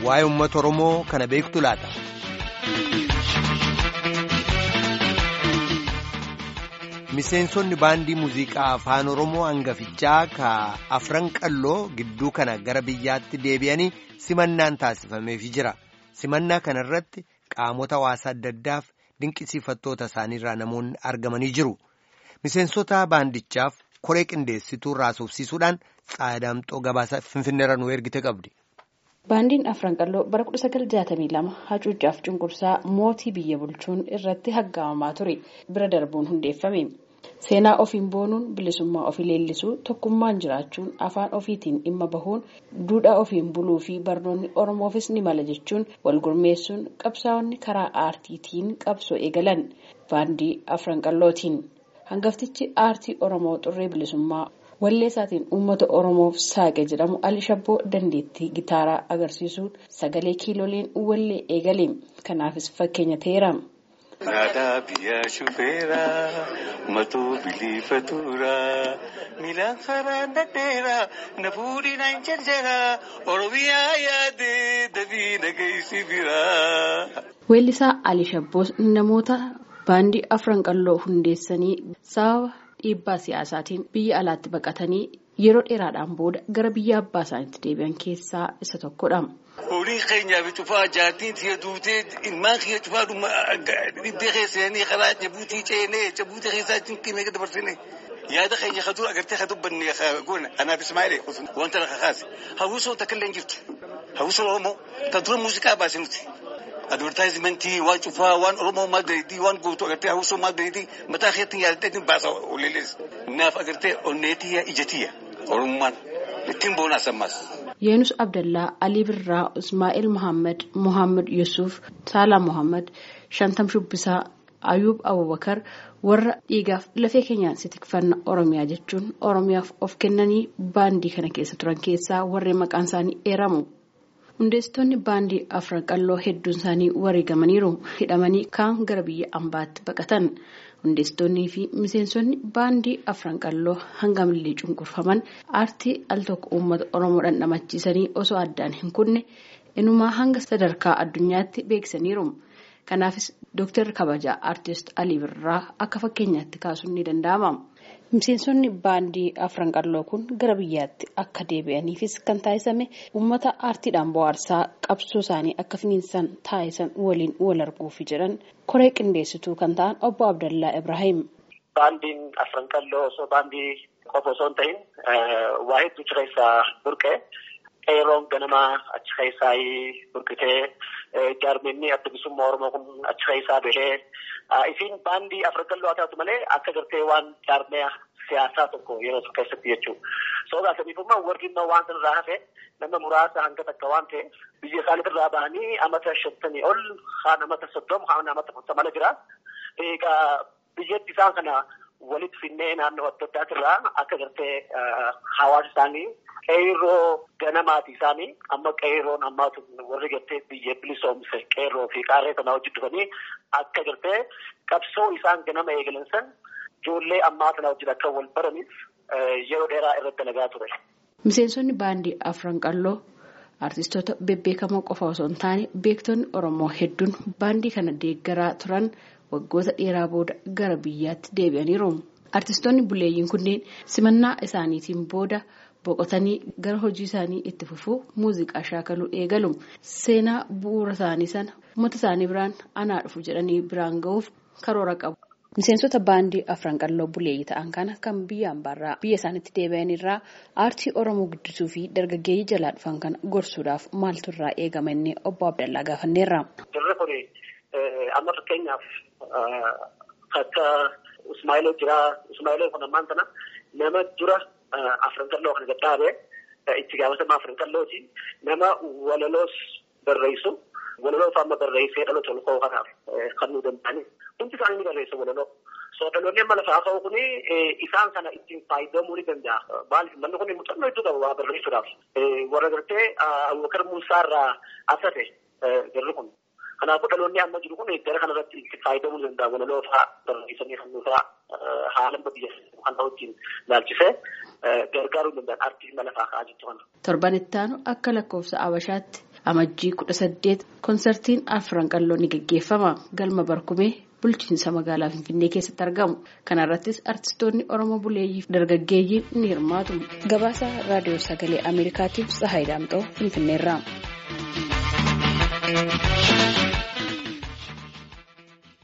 waa'ee uummata Oromoo kana beektu laata? Miseensonni baandii muuziqaa afaan Oromoo hangafichaa ka afran qalloo gidduu kana gara biyyaatti deebi'anii simannaan taasifameefii jira. Simannaa kana irratti qaamota hawaasaa adda addaaf dinqisiifattoota isaaniirraa namoonni argamanii jiru. Miseensota baandichaaf koree qindeessituu raasuufsiisuudhaan Tsaadaamxoo gabaasa Finfinneerra nu ergite qabdi. Baandiin afran qalloo bara 1962 hacuucaaf cunqursaa mootii biyya bulchuun irratti haggaamamaa ture bira darbuun hundeeffame. Seenaa ofiin boonuun bilisummaa ofii leellisuu tokkummaan jiraachuun afaan ofiitiin dhimma bahuun duudhaa ofiin buluu fi barnoonni Oromoofis ni mala jechuun wal gurmeessuun qabsaa'onni karaa aartiitiin qabsoo eegalan baandii afran qallootiin. Hangaftichi aartii Oromoo xurree bilisummaa walleessaatiin uummata Oromoof saaqe jedhamu Ali Shabboo dandeettii gitaaraa agarsiisuun sagalee kiilooleen wallee eegale. Kanaafis fakkeenya ta'eera. Naadaa biyyaa shufeeraa matuu biliifatuuraa miilaan karaan dhadheeraa na fuudhinaan jarjaraa Oromiyaa yaadee dabii nageessi biraa. Weellisaa Ali Shabboos namoota baandii afran qalloo hundeessanii sababa dhiibbaa siyaasaatiin biyya alaatti baqatanii yeroo dheeraadhaan booda gara biyya abbaa isaaniitti deebi'an keessaa isa tokkodha. Horii keenyaa fi cufaa jaartiin siya duutee ilmaan kiyya cufaa dhibbee keessanii karaa jabuutii ceenee jabuutii keessaa cinqimee dabarsine yaada keenya kaduu agartee kadubbanne goona anaaf Ismaa'eel wanta lafa kaase hawwisoo takka illee hin jirtu hawwisoo Oromoo kan tura muuziqaa baase nuti. Advertisementii waan cufaa waan Oromoo maal dandeettii waan guutuu agartee hawwisoo maal dandeettii mataa keetti yaadateetiin baasa oleelees naaf agartee onneetiyya ijatiyya Oromummaan ittiin boonaa sammaas. Yeenus Abdallaa, Ali Birraa, Ismaa'eel Muhammad Yusuf, Saalaa Muhammad, Shantam Shubbisaa, Ayuub Abubakar warra dhiigaaf lafee keenyaan sitikfanna Oromiyaa jechuun Oromiyaaf of kennanii baandii kana keessa turan keessaa warreen maqaan isaanii eeramu. Hundeessitoonni baandii afran qalloo hedduun isaanii wareegamaniiru hidhamanii kaan gara biyya ambaatti baqatan. Hundeessitoonnii fi miseensonni baandii afran qalloo hangamillee cunqurfaman aartii al tokko uummata Oromoo dhandhamachiisanii osoo addaan hin kunne inumaa hanga sadarkaa addunyaatti beeksaniiru. Kanaafis Dooktar Kabajaa Aartist Alii Birraa akka fakkeenyaatti kaasuun ni danda'ama. Miseensonni baandii afran qalloo kun gara biyyaatti akka deebi'aniifis kan taasisame uummata aartiidhaan bohaarsaa qabsoo isaanii akka finiinsan taasisan waliin wal arguufi jedhan koree qindeessituu kan ta'an obbo Abdallaa Ibrahim. Baandiin afran qalloo osoo baandii qofa osoo hin ta'in waa hedduu achi keessaa burqee qeeroon ganamaa achi keessaa burqitee jaarminni adda bilisummaa Oromoo kun achi keessaa bahee isiin baandii afran qalloo haa taatu malee akka gartee waan jaarmiyaa siyaasaa tokko yeroo tokko keessatti jechuudha. Sodaa saniifummaa warri waan sanarraa hafe nama muraasa hanga takka waan ta'eef biyya isaaniitirraa bahanii amata 50 ol haan amata 30 haan amata 40 jira. Egaa biyyatti isaan kana walitti finnee naannoo adda addaatirraa akka gartee hawaasa isaanii qeerroo ganamaati isaanii amma qeerroon ammaatu warri gartee biyya bilisoomse qeerroo fi qaarree sanaa hojii dhufanii akka gartee qabsoo isaan ganama eegalan san ijoollee ammaa sana hojii akka wal baraniif yeroo dheeraa irratti dalagaa ture. Miseensonni baandii afran qalloo artistoota bebbeekamoo qofa osoo hin taane beektonni Oromoo hedduun baandii kana deeggaraa turan waggoota dheeraa booda gara biyyaatti deebi'aniiru. Artistoonni buleeyyiin kunneen simannaa isaaniitiin booda boqotanii gara hojii isaanii itti fufuu muuziqaa shaakaluu eegalu. Seenaa bu'uura isaanii sana uummata isaanii biraan anaa dhufu jedhanii biraan ga'uuf karoora qabu. Miseensota baandii afran qalloo buleeyyii ta'an kana kan biyya ambaarraa biyya isaaniitti deebi'an irraa aartii Oromoo guddisuu fi dargaggeeyyii jalaa dhufan kana gorsuudhaaf maaltu irraa eegama inni obbo Abdallaa gaafanneerra. Jirri kun amma fakkeenyaaf akka Ismaa'eel jira. Ismaa'eel kun ammaan sana nama dura afran qalloo kana gadhaabee itti gaafatama afran qallooti. Nama walaloos barreessu. Walaloo amma barreessee dhaloota ol ka'uu kanaaf kan nu danda'ani. Hundi isaanii ni barreessu walaloo. Dhaloonni amma lafaa ka'u kuni isaan kana ittiin fayyadamuu ni danda'a. Maaliif manni kun muuxannoo hedduu qaba waa barreessuudhaaf. Warra gartee Abubakar Muusaa irraa asate jarri kun. Kanaafuu dhaloonni amma jiru kun gara kanarratti itti fayyadamuu ni danda'a. Walaloo fa'aa barreessanii halluu fa'aa haala biyya kan wajjin laalchisee gargaaruu danda'an aartii mala fa'aa ka'aa jirtu kana. Torban itti aanu akka lakkoofsa Abashaatti Amajjii 18 konsertiin afran qalloo ni gaggeeffama. Galma Barkumee bulchiinsa magaalaa Finfinnee keessatti argamu. Kana irrattis artistoonni Oromoo buleeyyii fi dargaggeeyyii ni hirmaatu. Gabaasa raadiyoo sagalee Ameerikaatiif Tsahaayii Daamxoo Finfinneerraa.